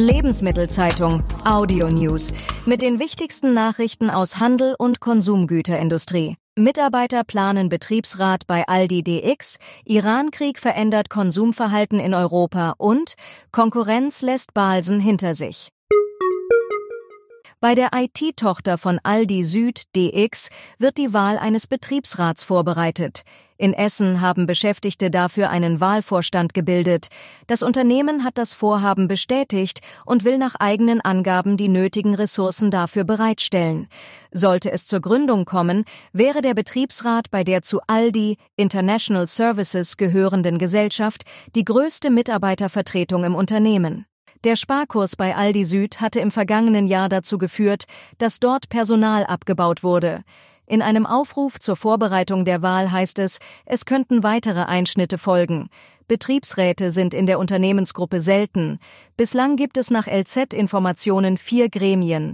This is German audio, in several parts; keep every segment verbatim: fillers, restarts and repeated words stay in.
Lebensmittelzeitung Audio News mit den wichtigsten Nachrichten aus Handel und Konsumgüterindustrie. Mitarbeiter planen Betriebsrat bei Aldi D X, Irankrieg verändert Konsumverhalten in Europa und Konkurrenz lässt Balsen hinter sich. Bei der I T-Tochter von Aldi Süd D X wird die Wahl eines Betriebsrats vorbereitet. In Essen haben Beschäftigte dafür einen Wahlvorstand gebildet. Das Unternehmen hat das Vorhaben bestätigt und will nach eigenen Angaben die nötigen Ressourcen dafür bereitstellen. Sollte es zur Gründung kommen, wäre der Betriebsrat bei der zu Aldi International Services gehörenden Gesellschaft die größte Mitarbeitervertretung im Unternehmen. Der Sparkurs bei Aldi Süd hatte im vergangenen Jahr dazu geführt, dass dort Personal abgebaut wurde. In einem Aufruf zur Vorbereitung der Wahl heißt es, es könnten weitere Einschnitte folgen. Betriebsräte sind in der Unternehmensgruppe selten. Bislang gibt es nach L Z-Informationen vier Gremien.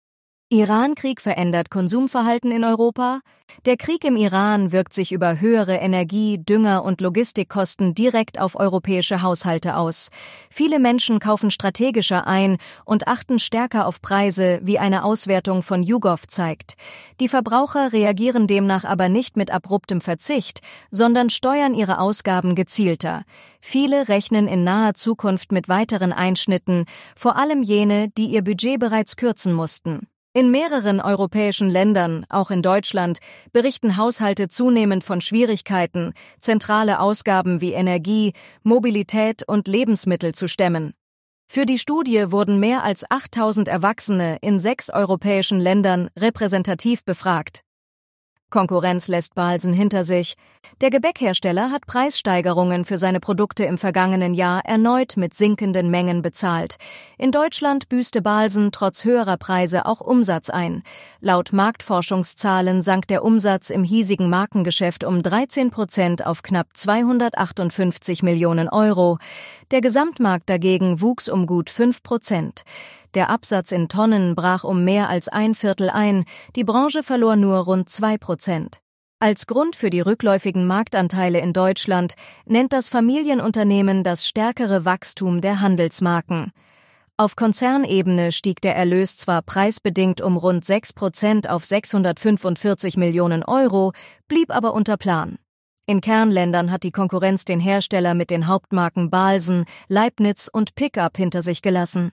Irankrieg verändert Konsumverhalten in Europa? Der Krieg im Iran wirkt sich über höhere Energie-, Dünger- und Logistikkosten direkt auf europäische Haushalte aus. Viele Menschen kaufen strategischer ein und achten stärker auf Preise, wie eine Auswertung von YouGov zeigt. Die Verbraucher reagieren demnach aber nicht mit abruptem Verzicht, sondern steuern ihre Ausgaben gezielter. Viele rechnen in naher Zukunft mit weiteren Einschnitten, vor allem jene, die ihr Budget bereits kürzen mussten. In mehreren europäischen Ländern, auch in Deutschland, berichten Haushalte zunehmend von Schwierigkeiten, zentrale Ausgaben wie Energie, Mobilität und Lebensmittel zu stemmen. Für die Studie wurden mehr als achttausend Erwachsene in sechs europäischen Ländern repräsentativ befragt. Konkurrenz lässt Balsen hinter sich. Der Gebäckhersteller hat Preissteigerungen für seine Produkte im vergangenen Jahr erneut mit sinkenden Mengen bezahlt. In Deutschland büßte Balsen trotz höherer Preise auch Umsatz ein. Laut Marktforschungszahlen sank der Umsatz im hiesigen Markengeschäft um dreizehn Prozent auf knapp zweihundertachtundfünfzig Millionen Euro. Der Gesamtmarkt dagegen wuchs um gut fünf Prozent. Der Absatz in Tonnen brach um mehr als ein Viertel ein, die Branche verlor nur rund zwei Prozent. Als Grund für die rückläufigen Marktanteile in Deutschland nennt das Familienunternehmen das stärkere Wachstum der Handelsmarken. Auf Konzernebene stieg der Erlös zwar preisbedingt um rund sechs Prozent auf sechshundertfünfundvierzig Millionen Euro, blieb aber unter Plan. In Kernländern hat die Konkurrenz den Hersteller mit den Hauptmarken Balsen, Leibniz und Pickup hinter sich gelassen.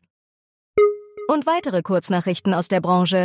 Und weitere Kurznachrichten aus der Branche.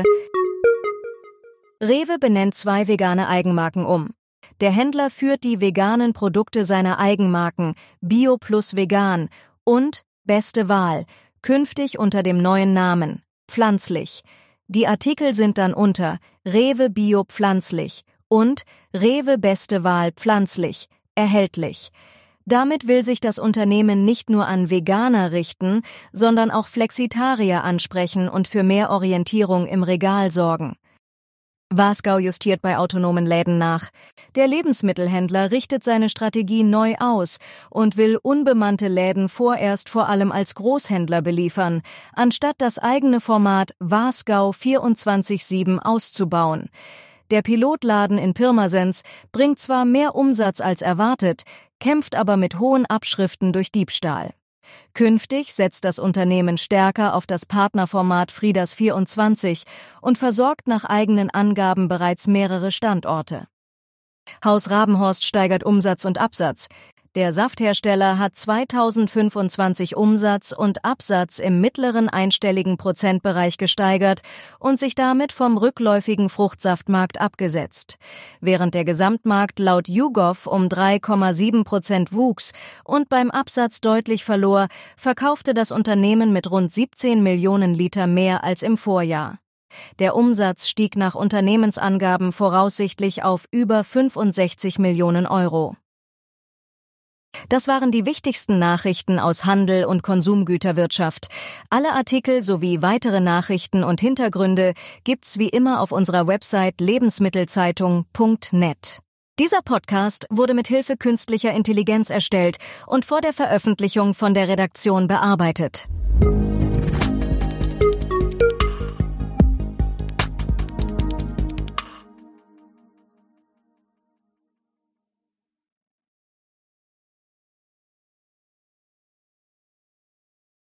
Rewe benennt zwei vegane Eigenmarken um. Der Händler führt die veganen Produkte seiner Eigenmarken Bio plus Vegan und Beste Wahl künftig unter dem neuen Namen Pflanzlich. Die Artikel sind dann unter Rewe Bio Pflanzlich und Rewe Beste Wahl Pflanzlich erhältlich. Damit will sich das Unternehmen nicht nur an Veganer richten, sondern auch Flexitarier ansprechen und für mehr Orientierung im Regal sorgen. Wasgau justiert bei autonomen Läden nach. Der Lebensmittelhändler richtet seine Strategie neu aus und will unbemannte Läden vorerst vor allem als Großhändler beliefern, anstatt das eigene Format Wasgau vierundzwanzig sieben auszubauen. Der Pilotladen in Pirmasens bringt zwar mehr Umsatz als erwartet, kämpft aber mit hohen Abschriften durch Diebstahl. Künftig setzt das Unternehmen stärker auf das Partnerformat Frieders vierundzwanzig und versorgt nach eigenen Angaben bereits mehrere Standorte. Haus Rabenhorst steigert Umsatz und Absatz. Der Safthersteller hat zweitausendfünfundzwanzig Umsatz und Absatz im mittleren einstelligen Prozentbereich gesteigert und sich damit vom rückläufigen Fruchtsaftmarkt abgesetzt. Während der Gesamtmarkt laut YouGov um drei Komma sieben Prozent wuchs und beim Absatz deutlich verlor, verkaufte das Unternehmen mit rund siebzehn Millionen Liter mehr als im Vorjahr. Der Umsatz stieg nach Unternehmensangaben voraussichtlich auf über fünfundsechzig Millionen Euro. Das waren die wichtigsten Nachrichten aus Handel und Konsumgüterwirtschaft. Alle Artikel sowie weitere Nachrichten und Hintergründe gibt's wie immer auf unserer Website lebensmittelzeitung punkt net. Dieser Podcast wurde mit Hilfe künstlicher Intelligenz erstellt und vor der Veröffentlichung von der Redaktion bearbeitet.